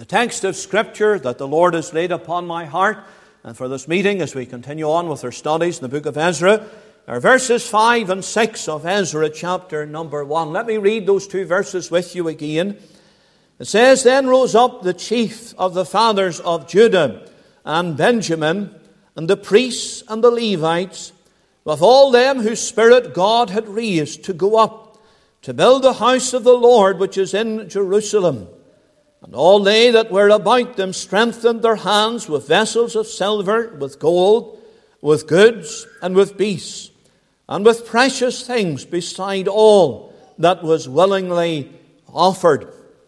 The text of Scripture that the Lord has laid upon my heart and for this meeting as we continue on with our studies in the book of Ezra are verses 5 and 6 of Ezra chapter number 1. Let me read those two verses with you again. It says, "Then rose up the chief of the fathers of Judah and Benjamin, and the priests and the Levites, with all them whose spirit God had raised to go up, to build the house of the Lord which is in Jerusalem. And all they that were about them strengthened their hands with vessels of silver, with gold, with goods, and with beasts, and with precious things beside all that was willingly offered."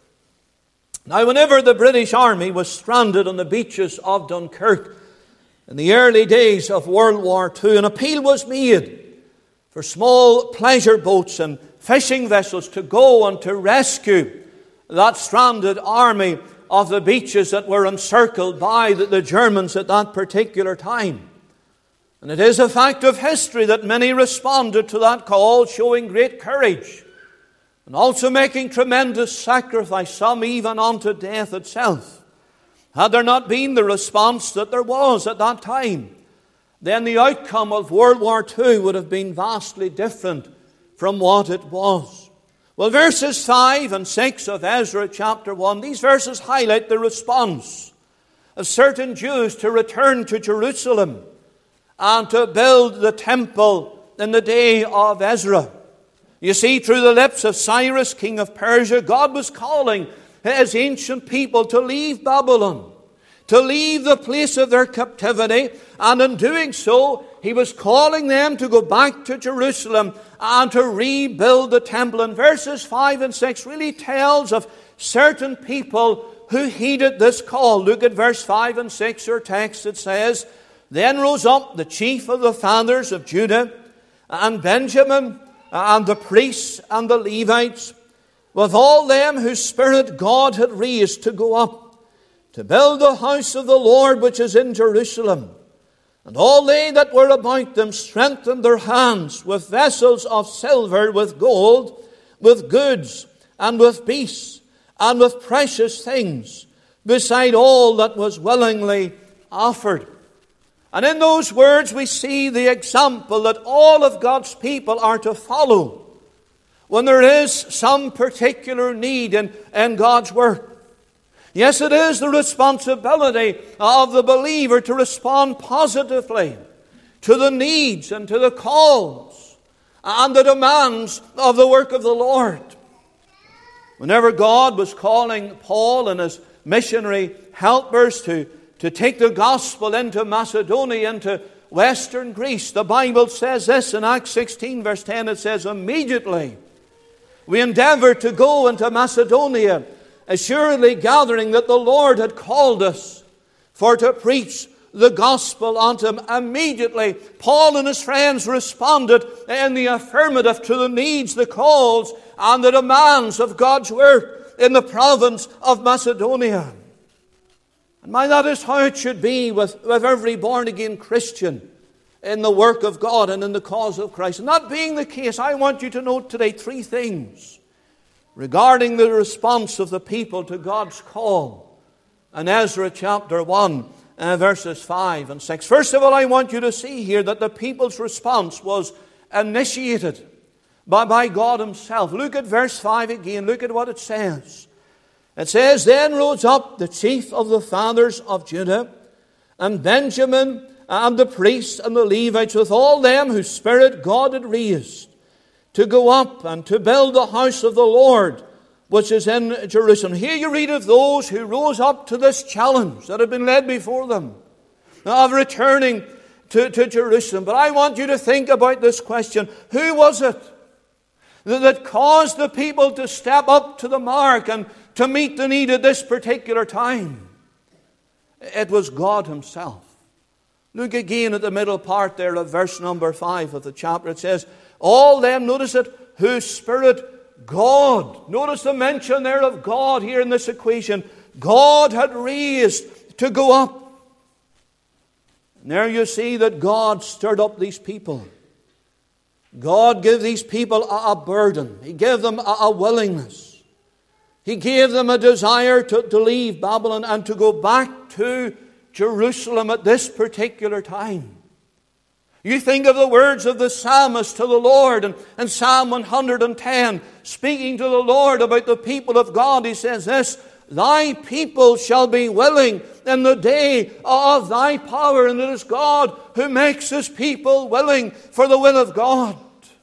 Now, whenever the British Army was stranded on the beaches of Dunkirk in the early days of World War II, an appeal was made for small pleasure boats and fishing vessels to go and to rescue that stranded army of the beaches that were encircled by the Germans at that particular time. And it is a fact of history that many responded to that call, showing great courage and also making tremendous sacrifice, some even unto death itself. Had there not been the response that there was at that time, then the outcome of World War II would have been vastly different from what it was. Well, verses 5 and 6 of Ezra chapter 1, these verses highlight the response of certain Jews to return to Jerusalem and to build the temple in the day of Ezra. You see, through the lips of Cyrus, king of Persia, God was calling His ancient people to leave Babylon, to leave the place of their captivity, and in doing so, He was calling them to go back to Jerusalem and to rebuild the temple. And verses 5 and 6 really tells of certain people who heeded this call. Look at verse 5 and 6, your text. It says, "Then rose up the chief of the fathers of Judah and Benjamin and the priests and the Levites, with all them whose spirit God had raised to go up, to build the house of the Lord which is in Jerusalem. And all they that were about them strengthened their hands with vessels of silver, with gold, with goods, and with beasts, and with precious things, beside all that was willingly offered." And in those words we see the example that all of God's people are to follow when there is some particular need in God's work. Yes, it is the responsibility of the believer to respond positively to the needs and to the calls and the demands of the work of the Lord. Whenever God was calling Paul and his missionary helpers to take the gospel into Macedonia, into western Greece, the Bible says this in Acts 16 verse 10, it says, "Immediately we endeavored to go into Macedonia, assuredly gathering that the Lord had called us for to preach the gospel unto him." Immediately, Paul and his friends responded in the affirmative to the needs, the calls, and the demands of God's work in the province of Macedonia. And that is how it should be with every born-again Christian in the work of God and in the cause of Christ. And that being the case, I want you to note today three things regarding the response of the people to God's call in Ezra chapter 1, verses 5 and 6. First of all, I want you to see here that the people's response was initiated by God Himself. Look at verse 5 again. Look at what it says. It says, "Then rose up the chief of the fathers of Judah and Benjamin and the priests and the Levites, with all them whose spirit God had raised, to go up and to build the house of the Lord, which is in Jerusalem." Here you read of those who rose up to this challenge that had been laid before them of returning to Jerusalem. But I want you to think about this question. Who was it that caused the people to step up to the mark and to meet the need at this particular time? It was God Himself. Look again at the middle part there of verse number 5 of the chapter. It says, "All them," notice it, "whose spirit God." Notice the mention there of God here in this equation. God had raised to go up. And there you see that God stirred up these people. God gave these people a burden. He gave them a willingness He gave them a desire to leave Babylon and to go back to Jerusalem at this particular time. You think of the words of the psalmist to the Lord in Psalm 110, speaking to the Lord about the people of God. He says this, Thy people shall be willing in the day of Thy power. And it is God who makes His people willing for the will of God.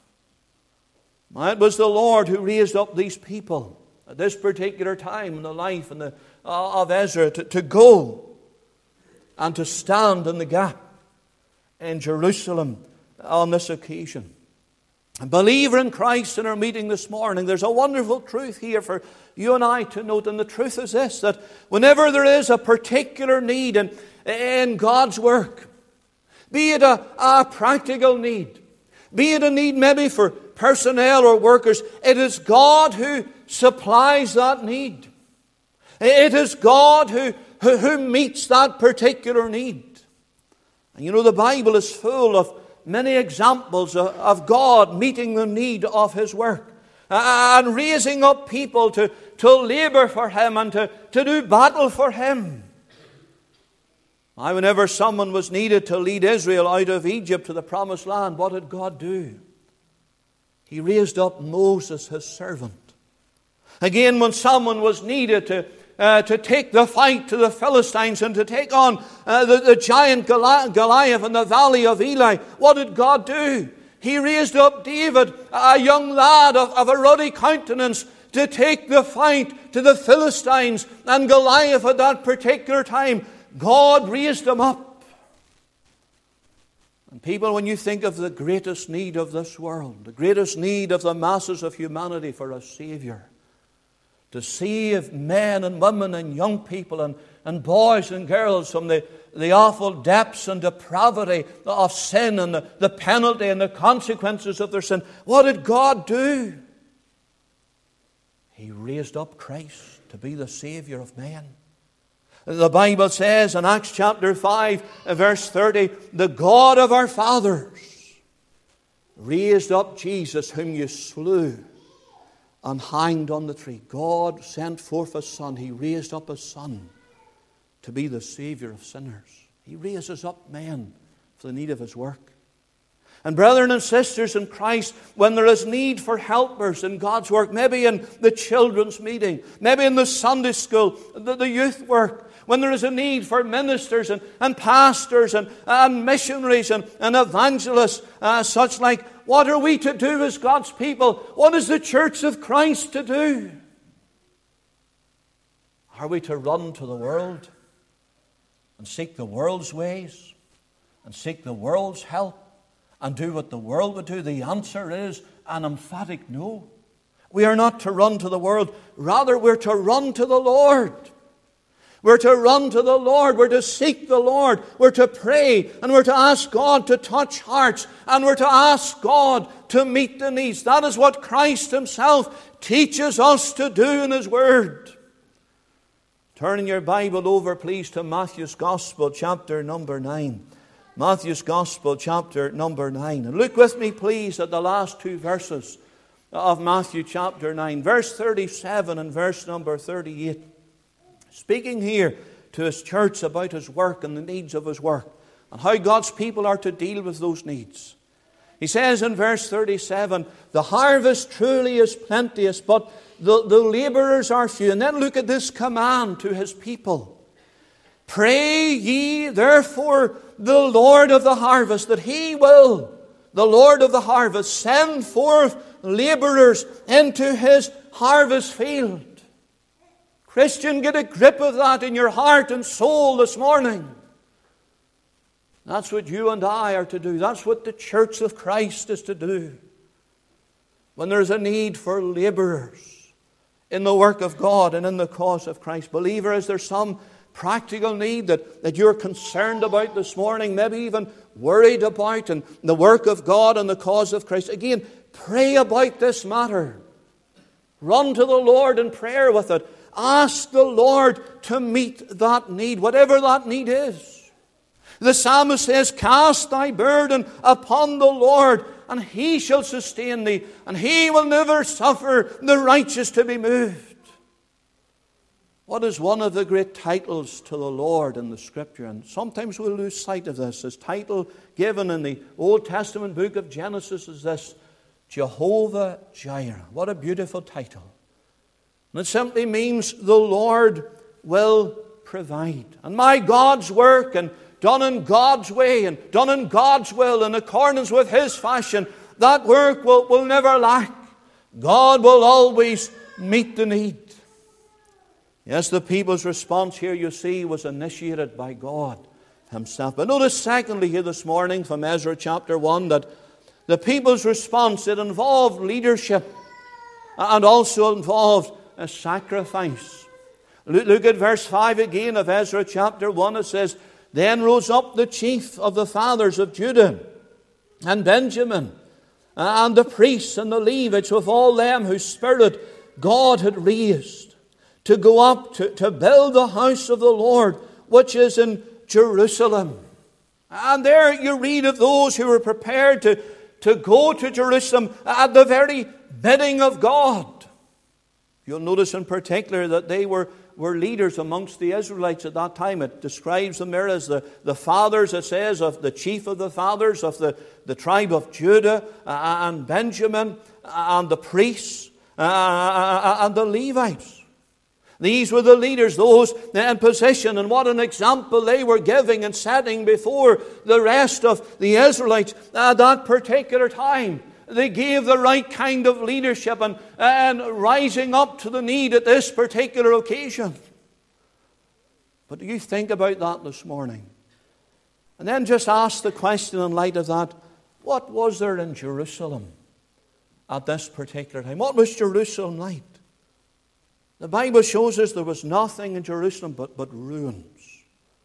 It was the Lord who raised up these people at this particular time in the life of Ezra to go and to stand in the gap in Jerusalem on this occasion. A believer in Christ in our meeting this morning, there's a wonderful truth here for you and I to note. And the truth is this, that whenever there is a particular need in God's work, be it a practical need, be it a need maybe for personnel or workers, it is God who supplies that need. It is God who meets that particular need. And you know, the Bible is full of many examples of God meeting the need of His work and raising up people to labor for Him and to do battle for Him. Whenever someone was needed to lead Israel out of Egypt to the promised land, what did God do? He raised up Moses, His servant. Again, when someone was needed to take the fight to the Philistines and to take on the giant Goliath in the valley of Eli, what did God do? He raised up David, a young lad of a ruddy countenance, to take the fight to the Philistines and Goliath at that particular time. God raised him up. And people, when you think of the greatest need of this world, the greatest need of the masses of humanity for a Savior, to save men and women and young people and boys and girls from the awful depths and depravity of sin and the penalty and the consequences of their sin. What did God do? He raised up Christ to be the Savior of men. The Bible says in Acts chapter 5, verse 30, the God of our fathers raised up Jesus, whom you slew and hanged on the tree. God sent forth a Son. He raised up a Son to be the Savior of sinners. He raises up men for the need of His work. And brethren and sisters in Christ, when there is need for helpers in God's work, maybe in the children's meeting, maybe in the Sunday school, the youth work, when there is a need for ministers and pastors and missionaries and evangelists, such like, what are we to do as God's people? What is the church of Christ to do? Are we to run to the world and seek the world's ways and seek the world's help and do what the world would do? The answer is an emphatic no. We are not to run to the world. Rather, we're to run to the Lord. We're to run to the Lord. We're to seek the Lord. We're to pray, and we're to ask God to touch hearts, and we're to ask God to meet the needs. That is what Christ Himself teaches us to do in His Word. Turn in your Bible over, please, to Matthew's Gospel, chapter number 9. Matthew's Gospel, chapter number 9. And look with me, please, at the last two verses of Matthew chapter 9. Verse 37 and verse number 38. Speaking here to His church about His work and the needs of His work and how God's people are to deal with those needs. He says in verse 37, the harvest truly is plenteous, but the laborers are few. And then look at this command to His people. Pray ye therefore the Lord of the harvest, that He will, the Lord of the harvest, send forth laborers into His harvest field. Christian, get a grip of that in your heart and soul this morning. That's what you and I are to do. That's what the church of Christ is to do. When there's a need for laborers in the work of God and in the cause of Christ. Believer, is there some practical need that you're concerned about this morning, maybe even worried about in the work of God and the cause of Christ? Again, pray about this matter. Run to the Lord in prayer with it. Ask the Lord to meet that need, whatever that need is. The psalmist says, cast thy burden upon the Lord, and He shall sustain thee, and He will never suffer the righteous to be moved. What is one of the great titles to the Lord in the Scripture? And sometimes we lose sight of this. His title given in the Old Testament book of Genesis is this: Jehovah Jireh. What a beautiful title. And it simply means the Lord will provide. And my God's work, and done in God's way, and done in God's will, in accordance with His fashion, that work will never lack. God will always meet the need. Yes, the people's response here, you see, was initiated by God Himself. But notice secondly here this morning from Ezra chapter 1 that the people's response, it involved leadership and also involved a sacrifice. Look at verse 5 again of Ezra chapter 1. It says, Then rose up the chief of the fathers of Judah and Benjamin, and the priests and the Levites, with all them whose spirit God had raised, to go up to build the house of the Lord, which is in Jerusalem. And there you read of those who were prepared to go to Jerusalem at the very bidding of God. You'll notice in particular that they were leaders amongst the Israelites at that time. It describes them there as the fathers, it says, of the chief of the fathers of the tribe of Judah and Benjamin, and the priests and the Levites. These were the leaders, those in position, and what an example they were giving and setting before the rest of the Israelites at that particular time. They gave the right kind of leadership and rising up to the need at this particular occasion. But do you think about that this morning? And then just ask the question in light of that, what was there in Jerusalem at this particular time? What was Jerusalem like? The Bible shows us there was nothing in Jerusalem but ruins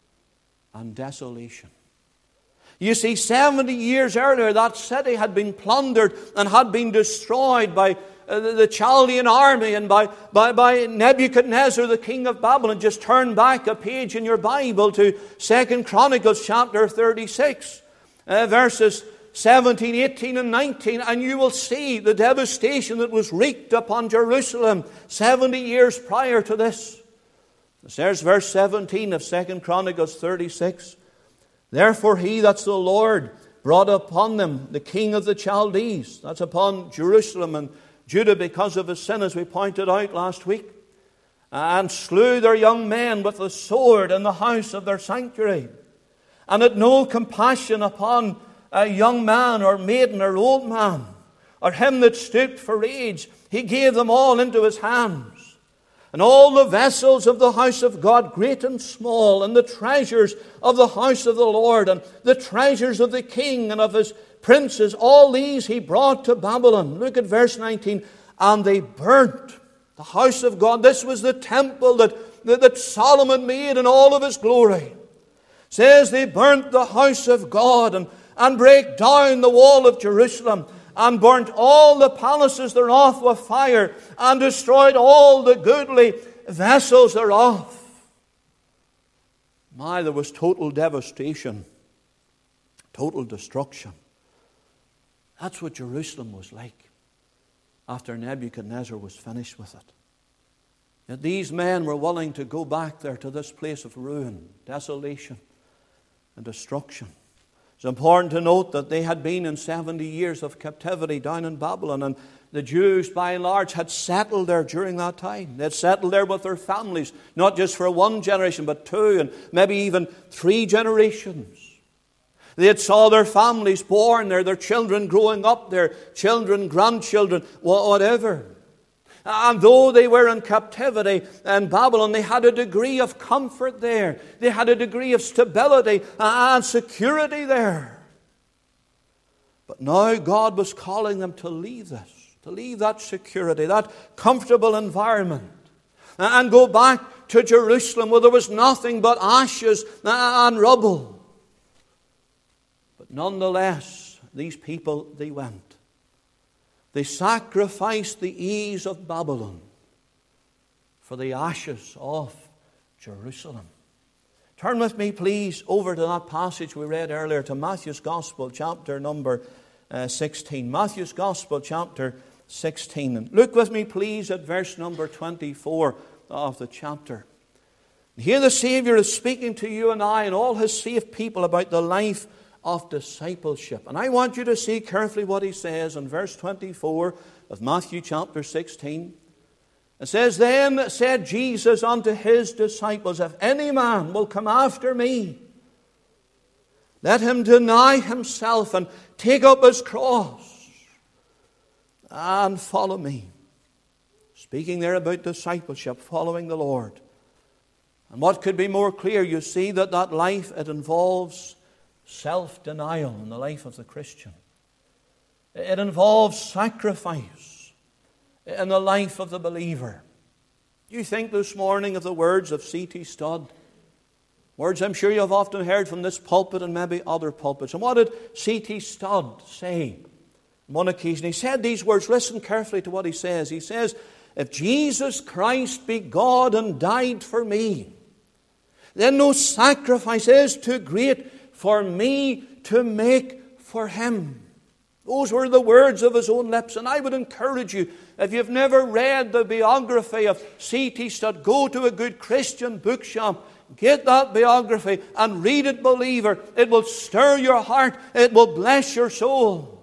and desolation. You see, 70 years earlier, that city had been plundered and had been destroyed by the Chaldean army and by Nebuchadnezzar, the king of Babylon. Just turn back a page in your Bible to 2 Chronicles chapter 36, verses 17, 18, and 19, and you will see the devastation that was wreaked upon Jerusalem 70 years prior to this. There's verse 17 of 2 Chronicles 36. Therefore he, that's the Lord, brought upon them the king of the Chaldees. That's upon Jerusalem and Judah because of his sin, as we pointed out last week. And slew their young men with the sword in the house of their sanctuary. And had no compassion upon a young man or maiden or old man, or him that stooped for age. He gave them all into his hands. And all the vessels of the house of God, great and small, and the treasures of the house of the Lord, and the treasures of the king and of his princes, all these he brought to Babylon. Look at verse 19. And they burnt the house of God. This was the temple that Solomon made in all of his glory. It says they burnt the house of God and brake down the wall of Jerusalem, and burnt all the palaces thereof with fire, and destroyed all the goodly vessels thereof. There was total devastation, total destruction. That's what Jerusalem was like after Nebuchadnezzar was finished with it. Yet these men were willing to go back there to this place of ruin, desolation, and destruction. It's important to note that they had been in 70 years of captivity down in Babylon, and the Jews, by and large, had settled there during that time. They had settled there with their families, not just for one generation, but two and maybe even 3 generations. They had saw their families born there, their children growing up there, children, grandchildren, whatever. And though they were in captivity in Babylon, they had a degree of comfort there. They had a degree of stability and security there. But now God was calling them to leave this, to leave that security, that comfortable environment, and go back to Jerusalem where there was nothing but ashes and rubble. But nonetheless, these people, they went. They sacrificed the ease of Babylon for the ashes of Jerusalem. Turn with me, please, over to that passage we read earlier, to Matthew's Gospel, chapter number 16. Matthew's Gospel, chapter 16. And look with me, please, at verse number 24 of the chapter. Here the Savior is speaking to you and I and all His saved people about the life of discipleship. And I want you to see carefully what He says in verse 24 of Matthew chapter 16. It says, Then said Jesus unto His disciples, If any man will come after me, let him deny himself and take up his cross and follow me. Speaking there about discipleship, following the Lord. And what could be more clear? You see that life, it involves self-denial in the life of the Christian. It involves sacrifice in the life of the believer. You think this morning of the words of C.T. Studd. Words I'm sure you have often heard from this pulpit and maybe other pulpits. And what did C.T. Studd say on one occasion? He said these words. Listen carefully to what he says. He says, If Jesus Christ be God and died for me, then no sacrifice is too great for me to make for Him. Those were the words of his own lips. And I would encourage you, if you've never read the biography of C.T. Studd, go to a good Christian bookshop, get that biography and read it, believer. It will stir your heart. It will bless your soul.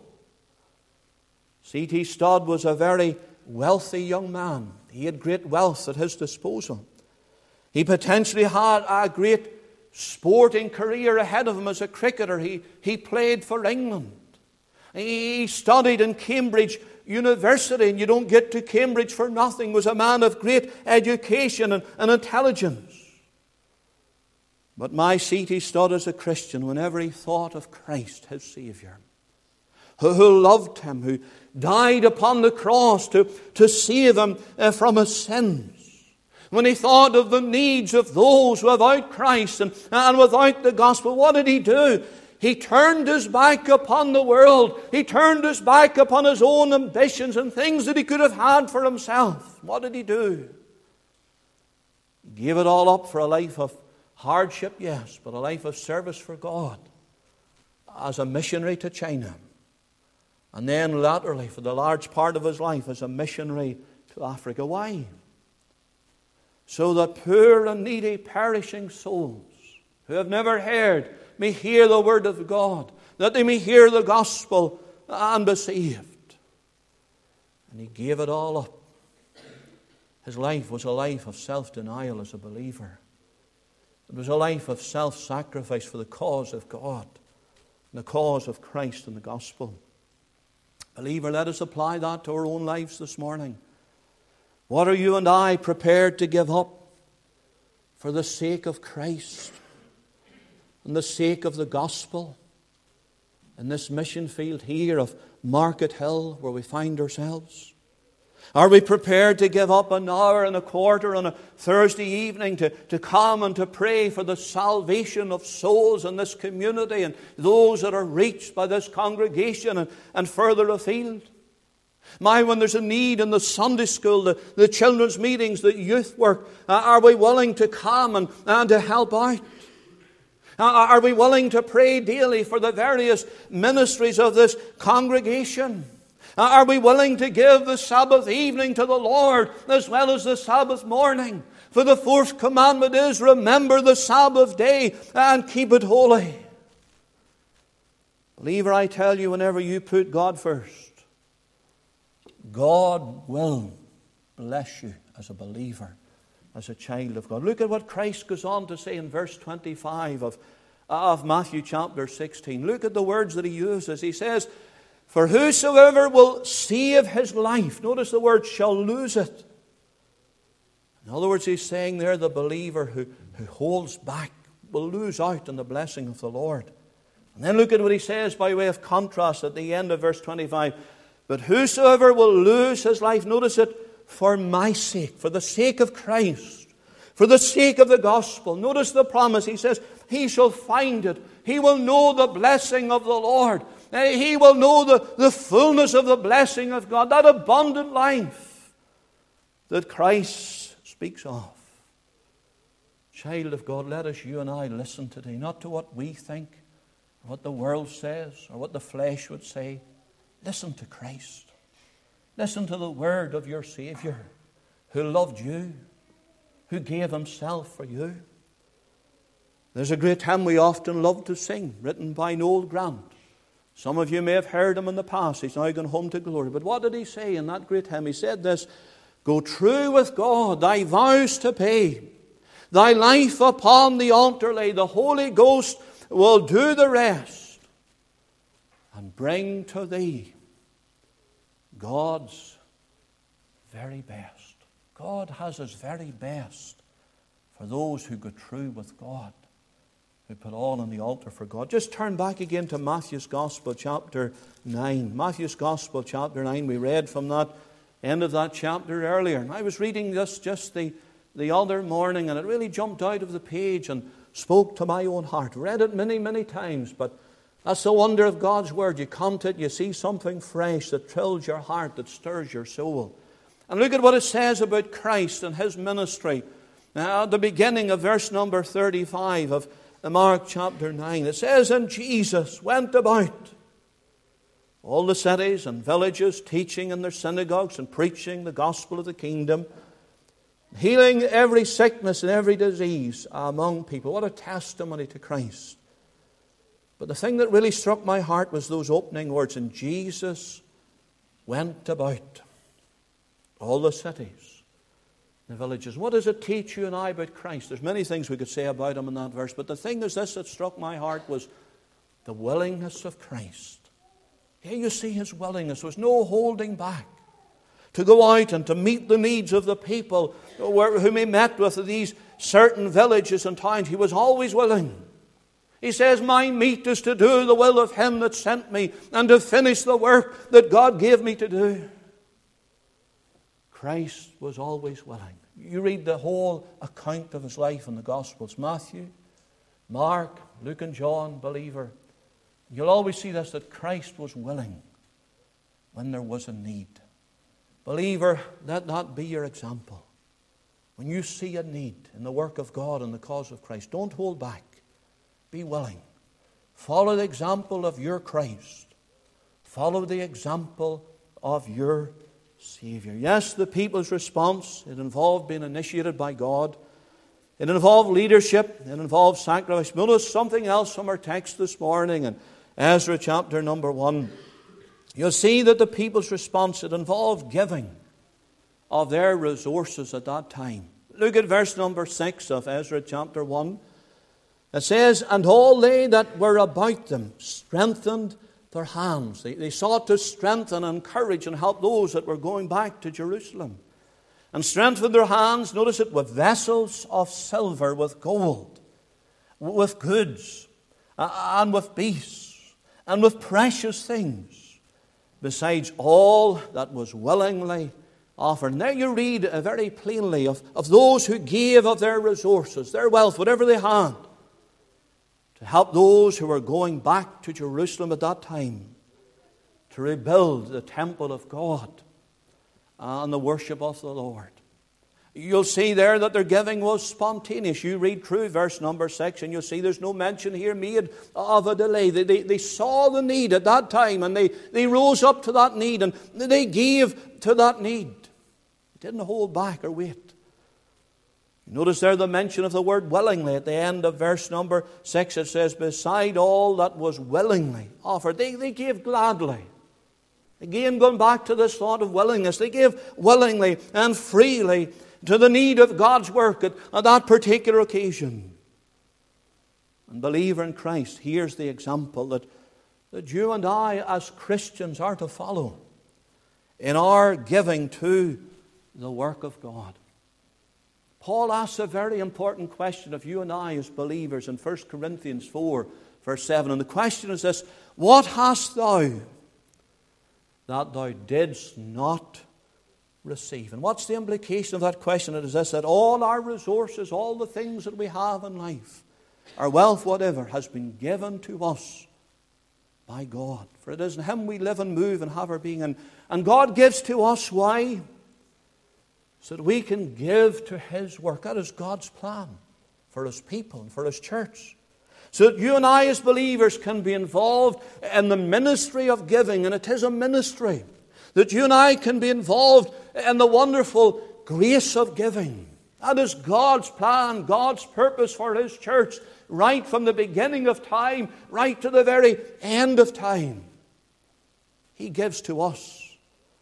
C.T. Studd was a very wealthy young man. He had great wealth at his disposal. He potentially had a great sporting career ahead of him as a cricketer. He played for England. He studied in Cambridge University, and you don't get to Cambridge for nothing. He was a man of great education and intelligence. But my C.T. Studd as a Christian, whenever he thought of Christ, his Savior, who loved him, who died upon the cross to save him from his sins, when he thought of the needs of those without Christ and without the gospel, what did he do? He turned his back upon the world. He turned his back upon his own ambitions and things that he could have had for himself. What did he do? He gave it all up for a life of hardship, yes, but a life of service for God as a missionary to China. And then laterally, for the large part of his life, as a missionary to Africa. Why? So that poor and needy perishing souls who have never heard may hear the word of God, that they may hear the gospel and be saved. And he gave it all up. His life was a life of self-denial as a believer. It was a life of self-sacrifice for the cause of God, and the cause of Christ and the gospel. Believer, let us apply that to our own lives this morning. What are you and I prepared to give up for the sake of Christ and the sake of the gospel in this mission field here of Market Hill where we find ourselves? Are we prepared to give up an hour and a quarter on a Thursday evening to come and to pray for the salvation of souls in this community and those that are reached by this congregation and further afield? When there's a need in the Sunday school, the children's meetings, the youth work, are we willing to come and to help out? Are we willing to pray daily for the various ministries of this congregation? Are we willing to give the Sabbath evening to the Lord as well as the Sabbath morning? For the fourth commandment is, remember the Sabbath day and keep it holy. Believer, I tell you, whenever you put God first, God will bless you as a believer, as a child of God. Look at what Christ goes on to say in verse 25 of Matthew chapter 16. Look at the words that he uses. He says, For whosoever will save his life, notice the word, shall lose it. In other words, he's saying there, the believer who holds back will lose out on the blessing of the Lord. And then look at what he says by way of contrast at the end of verse 25. But whosoever will lose his life, notice it, for my sake, for the sake of Christ, for the sake of the gospel. Notice the promise. He says, he shall find it. He will know the blessing of the Lord. He will know the fullness of the blessing of God, that abundant life that Christ speaks of. Child of God, let us, you and I, listen today, not to what we think, or what the world says, or what the flesh would say. Listen to Christ. Listen to the word of your Savior, who loved you, who gave himself for you. There's a great hymn we often love to sing, written by Noel Grant. Some of you may have heard him in the past. He's now gone home to glory. But what did he say in that great hymn? He said this: "Go true with God, thy vows to pay. Thy life upon the altar lay. The Holy Ghost will do the rest, and bring to thee God's very best." God has his very best for those who go true with God, who put all on the altar for God. Just turn back again to Matthew's Gospel, chapter 9. Matthew's Gospel, chapter 9. We read from that end of that chapter earlier. And I was reading this just the other morning, and it really jumped out of the page and spoke to my own heart. Read it many, many times, but that's the wonder of God's Word. You come to it, you see something fresh that thrills your heart, that stirs your soul. And look at what it says about Christ and his ministry. Now, at the beginning of verse number 35 of Mark chapter 9, it says, "And Jesus went about all the cities and villages, teaching in their synagogues and preaching the gospel of the kingdom, healing every sickness and every disease among people." What a testimony to Christ. But the thing that really struck my heart was those opening words, "And Jesus went about all the cities and villages." What does it teach you and I about Christ? There's many things we could say about him in that verse, but the thing is this that struck my heart was the willingness of Christ. Here you see his willingness. There was no holding back to go out and to meet the needs of the people whom he met with in these certain villages and towns. He was always willing. He says, "My meat is to do the will of him that sent me and to finish the work that God gave me to do." Christ was always willing. You read the whole account of his life in the Gospels, Matthew, Mark, Luke and John, believer. You'll always see this, that Christ was willing when there was a need. Believer, let that be your example. When you see a need in the work of God and the cause of Christ, don't hold back. Be willing. Follow the example of your Christ. Follow the example of your Savior. Yes, the people's response, it involved being initiated by God. It involved leadership. It involved sacrifice. Notice something else from our text this morning in Ezra chapter number 1. You'll see that the people's response, it involved giving of their resources at that time. Look at verse number 6 of Ezra chapter 1. It says, "And all they that were about them strengthened their hands." They sought to strengthen and encourage and help those that were going back to Jerusalem. And strengthened their hands, notice it, with vessels of silver, with gold, with goods, and with beasts, and with precious things, besides all that was willingly offered. And there you read very plainly of those who gave of their resources, their wealth, whatever they had, to help those who were going back to Jerusalem at that time to rebuild the temple of God and the worship of the Lord. You'll see there that their giving was spontaneous. You read through verse number 6 and you'll see there's no mention here made of a delay. They saw the need at that time and they rose up to that need and they gave to that need. They didn't hold back or wait. Notice there the mention of the word willingly. At the end of verse number 6 it says, "Beside all that was willingly offered." They gave gladly. Again, going back to this thought of willingness, they gave willingly and freely to the need of God's work at that particular occasion. And believer in Christ, here's the example that you and I as Christians are to follow in our giving to the work of God. Paul asks a very important question of you and I as believers in 1 Corinthians 4, verse 7. And the question is this: "What hast thou that thou didst not receive?" And what's the implication of that question? It is this: that all our resources, all the things that we have in life, our wealth, whatever, has been given to us by God. For it is in Him we live and move and have our being. And God gives to us, why? So that we can give to His work. That is God's plan for His people and for His church. So that you and I as believers can be involved in the ministry of giving. And it is a ministry. That you and I can be involved in the wonderful grace of giving. That is God's plan, God's purpose for His church, right from the beginning of time, right to the very end of time. He gives to us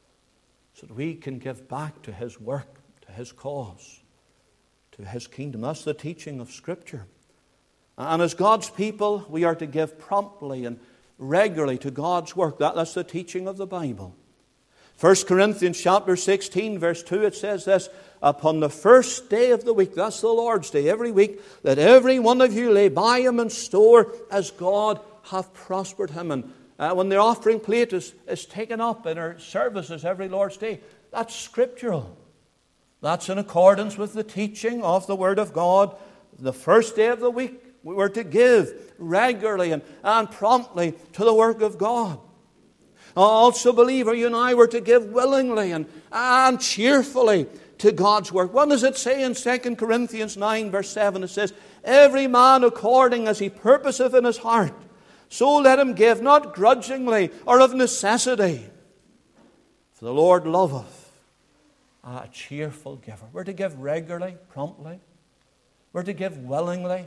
so that we can give back to His work, to His cause, to His kingdom. That's the teaching of Scripture. And as God's people, we are to give promptly and regularly to God's work. That's the teaching of the Bible. 1 Corinthians chapter 16, verse 2, it says this, upon the first day of the week, that's the Lord's Day, every week, let every one of you lay by him in store as God hath prospered him. And when the offering plate is taken up in our services every Lord's Day, that's scriptural. That's in accordance with the teaching of the Word of God. The first day of the week, we were to give regularly and promptly to the work of God. Also, believer, you and I were to give willingly and cheerfully to God's work. What does it say in 2 Corinthians 9, verse 7? It says, every man according as he purposeth in his heart, so let him give, not grudgingly or of necessity. For the Lord loveth a cheerful giver. We're to give regularly, promptly. We're to give willingly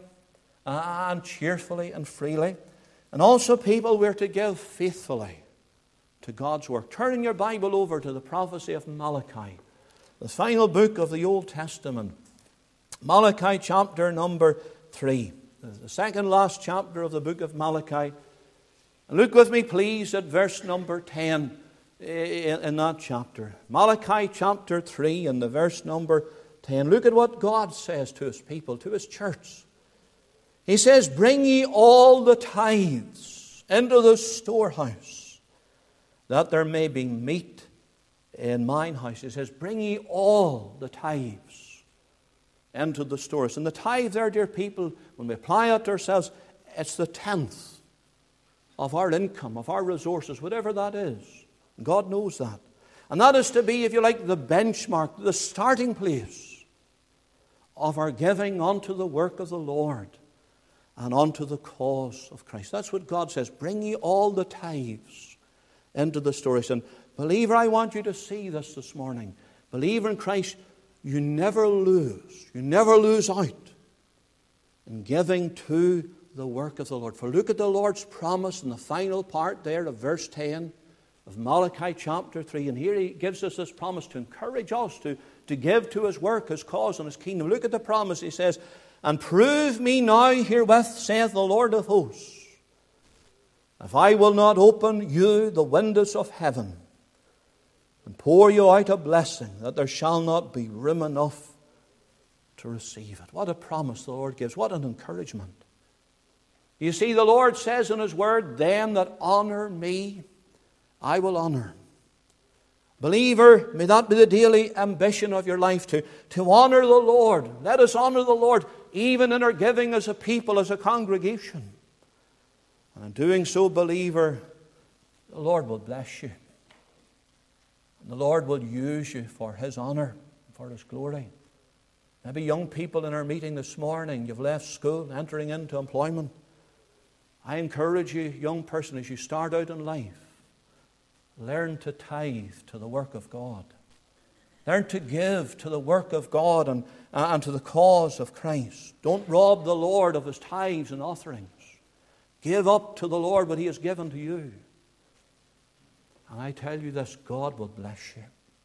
and cheerfully and freely. And also, people, we're to give faithfully to God's work. Turning your Bible over to the prophecy of Malachi, the final book of the Old Testament. Malachi chapter number 3, the second last chapter of the book of Malachi. And look with me, please, at verse number 10 in that chapter. Malachi chapter 3 and the verse number 10. Look at what God says to His people, to His church. He says, bring ye all the tithes into the storehouse, that there may be meat in mine house. He says, bring ye all the tithes into the stores. And the tithe there, dear people, when we apply it to ourselves, it's the tenth of our income, of our resources, whatever that is. God knows that. And that is to be, if you like, the benchmark, the starting place of our giving unto the work of the Lord and unto the cause of Christ. That's what God says. Bring ye all the tithes into the stories. And believer, I want you to see this morning. Believer in Christ, you never lose. You never lose out in giving to the work of the Lord. For look at the Lord's promise in the final part there of verse 10 of Malachi chapter 3. And here He gives us this promise to encourage us to give to His work, His cause, and His kingdom. Look at the promise. He says, and prove me now herewith, saith the Lord of hosts, if I will not open you the windows of heaven and pour you out a blessing, that there shall not be room enough to receive it. What a promise the Lord gives. What an encouragement. You see, the Lord says in His word, them that honor me, I will honor. Believer, may that be the daily ambition of your life, to honor the Lord. Let us honor the Lord even in our giving as a people, as a congregation. And in doing so, believer, the Lord will bless you. And the Lord will use you for His honor, for His glory. Maybe young people in our meeting this morning, you've left school, entering into employment. I encourage you, young person, as you start out in life, learn to tithe to the work of God. Learn to give to the work of God and to the cause of Christ. Don't rob the Lord of His tithes and offerings. Give up to the Lord what He has given to you. And I tell you this, God will bless you.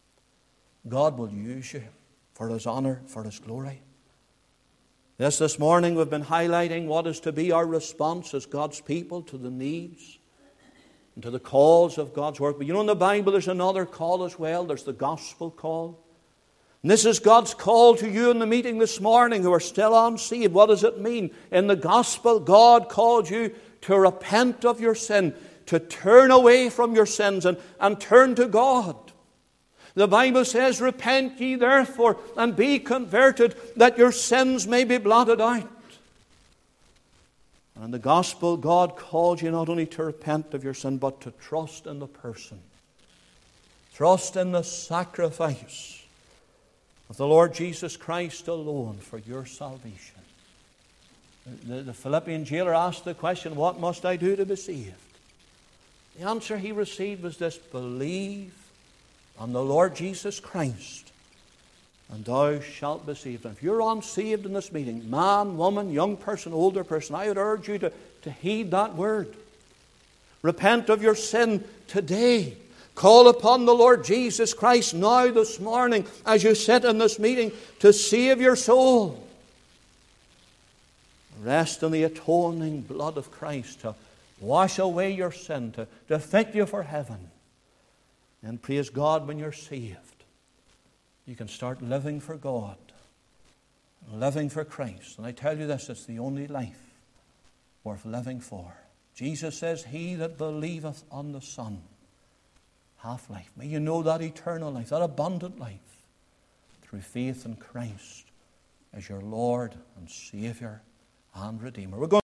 God will use you for His honor, for His glory. Yes, this morning we've been highlighting what is to be our response as God's people to the needs and to the calls of God's work. But you know, in the Bible there's another call as well. There's the gospel call. And this is God's call to you in the meeting this morning who are still unsaved. What does it mean? In the gospel, God called you to repent of your sin, to turn away from your sins and turn to God. The Bible says, repent ye therefore and be converted, that your sins may be blotted out. And in the gospel, God calls you not only to repent of your sin, but to trust in the person. Trust in the sacrifice of the Lord Jesus Christ alone for your salvation. The Philippian jailer asked the question, what must I do to be saved? The answer he received was this: believe on the Lord Jesus Christ, and thou shalt be saved. And if you're unsaved in this meeting, man, woman, young person, older person, I would urge you to heed that word. Repent of your sin today. Call upon the Lord Jesus Christ now this morning as you sit in this meeting to save your soul. Rest in the atoning blood of Christ to wash away your sin, to fit you for heaven. And praise God, when you're saved, you can start living for God, living for Christ. And I tell you this, it's the only life worth living for. Jesus says, he that believeth on the Son hath life. May you know that eternal life, that abundant life, through faith in Christ as your Lord and Savior and Redeemer. We're going